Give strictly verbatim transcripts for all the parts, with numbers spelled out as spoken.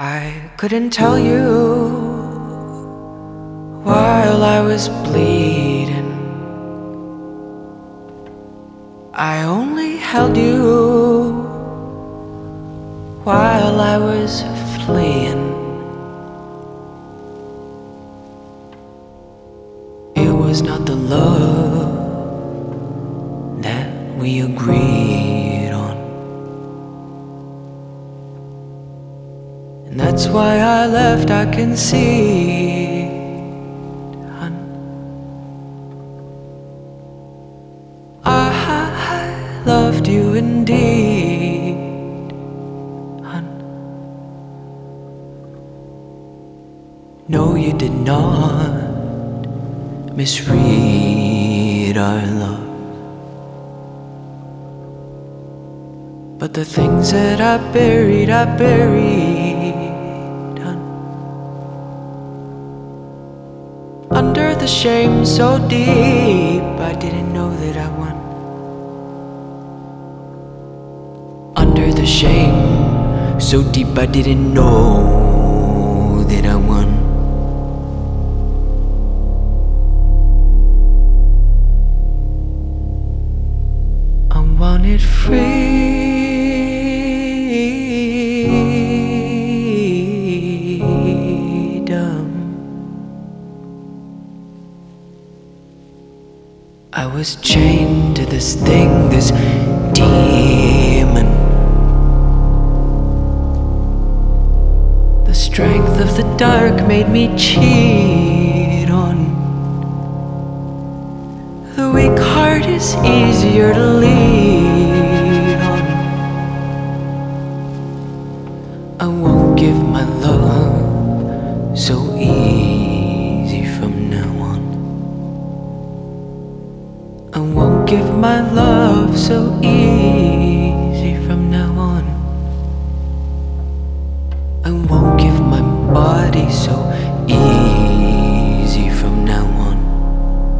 I couldn't tell you while I was bleeding. I only held you while I was fleeing. It was not the love that we agreed on, and that's why I left. I can see, hun. I loved you indeed, hun. No, you did not misread our love, but the things that I buried, I buried, hun. Under the shame so deep, I didn't know that I won. Under the shame so deep, I didn't know that I won. I wanted freedom. I was chained to this thing, this demon. The strength of the dark made me cheat on. The weak heart is easier to lead on. I won't give my love so easy from now on. I won't give my love so easy from now on. I won't give my body so easy from now on.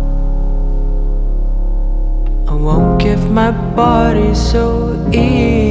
I won't give my body so easy.